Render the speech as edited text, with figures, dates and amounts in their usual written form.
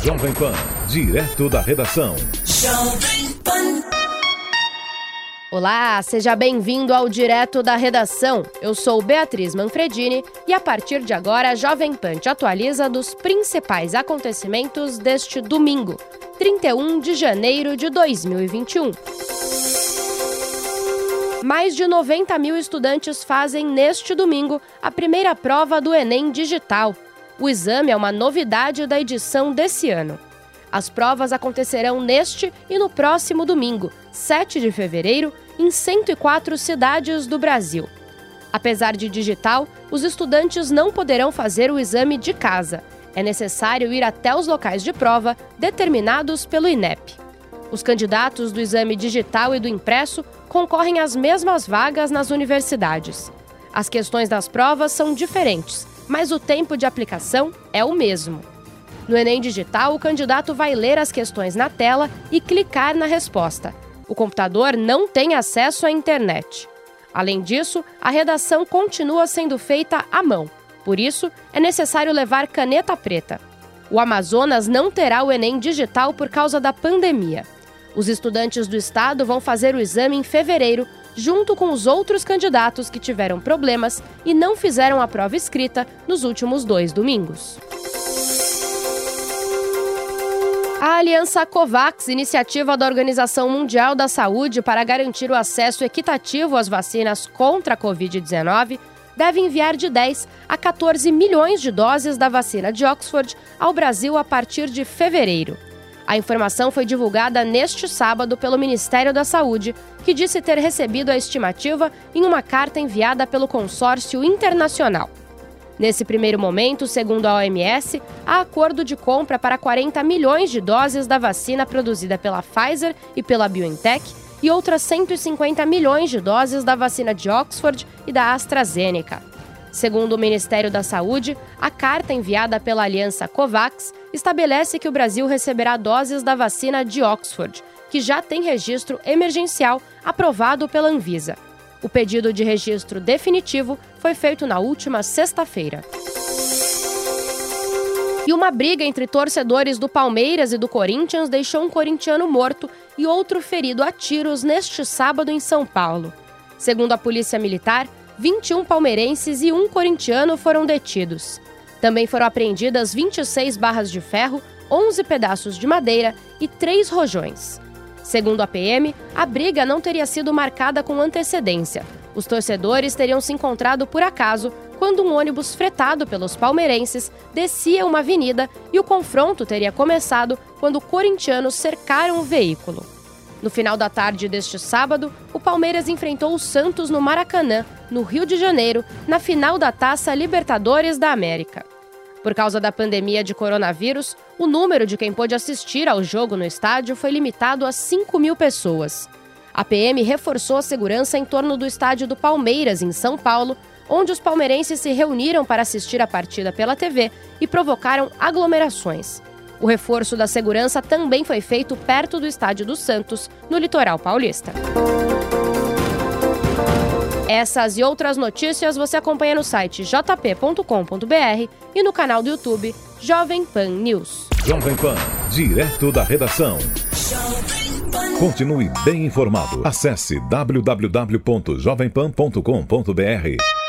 Jovem Pan, direto da redação. Olá, seja bem-vindo ao Direto da Redação. Eu sou Beatriz Manfredini e a partir de agora a Jovem Pan te atualiza dos principais acontecimentos deste domingo, 31 de janeiro de 2021. Mais de 90 mil estudantes fazem neste domingo a primeira prova do Enem Digital. O exame é uma novidade da edição desse ano. As provas acontecerão neste e no próximo domingo, 7 de fevereiro, em 104 cidades do Brasil. Apesar de digital, os estudantes não poderão fazer o exame de casa. É necessário ir até os locais de prova determinados pelo INEP. Os candidatos do exame digital e do impresso concorrem às mesmas vagas nas universidades. As questões das provas são diferentes, mas o tempo de aplicação é o mesmo. No Enem Digital, o candidato vai ler as questões na tela e clicar na resposta. O computador não tem acesso à internet. Além disso, a redação continua sendo feita à mão. Por isso, é necessário levar caneta preta. O Amazonas não terá o Enem Digital por causa da pandemia. Os estudantes do estado vão fazer o exame em fevereiro, junto com os outros candidatos que tiveram problemas e não fizeram a prova escrita nos últimos 2 domingos. A Aliança COVAX, iniciativa da Organização Mundial da Saúde para garantir o acesso equitativo às vacinas contra a Covid-19, deve enviar de 10 a 14 milhões de doses da vacina de Oxford ao Brasil a partir de fevereiro. A informação foi divulgada neste sábado pelo Ministério da Saúde, que disse ter recebido a estimativa em uma carta enviada pelo consórcio internacional. Nesse primeiro momento, segundo a OMS, há acordo de compra para 40 milhões de doses da vacina produzida pela Pfizer e pela BioNTech e outras 150 milhões de doses da vacina de Oxford e da AstraZeneca. Segundo o Ministério da Saúde, a carta enviada pela Aliança COVAX estabelece que o Brasil receberá doses da vacina de Oxford, que já tem registro emergencial aprovado pela Anvisa. O pedido de registro definitivo foi feito na última sexta-feira. E uma briga entre torcedores do Palmeiras e do Corinthians deixou um corintiano morto e outro ferido a tiros neste sábado em São Paulo. Segundo a Polícia Militar, 21 palmeirenses e 1 corintiano foram detidos. Também foram apreendidas 26 barras de ferro, 11 pedaços de madeira e 3 rojões. Segundo a PM, a briga não teria sido marcada com antecedência. Os torcedores teriam se encontrado por acaso quando um ônibus fretado pelos palmeirenses descia uma avenida e o confronto teria começado quando corintianos cercaram o veículo. No final da tarde deste sábado, o Palmeiras enfrentou o Santos no Maracanã, no Rio de Janeiro, na final da Taça Libertadores da América. Por causa da pandemia de coronavírus, o número de quem pôde assistir ao jogo no estádio foi limitado a 5 mil pessoas. A PM reforçou a segurança em torno do estádio do Palmeiras, em São Paulo, onde os palmeirenses se reuniram para assistir a partida pela TV e provocaram aglomerações. O reforço da segurança também foi feito perto do estádio do Santos, no litoral paulista. Essas e outras notícias você acompanha no site jp.com.br e no canal do YouTube Jovem Pan News. Jovem Pan, direto da redação. Continue bem informado. Acesse www.jovempan.com.br.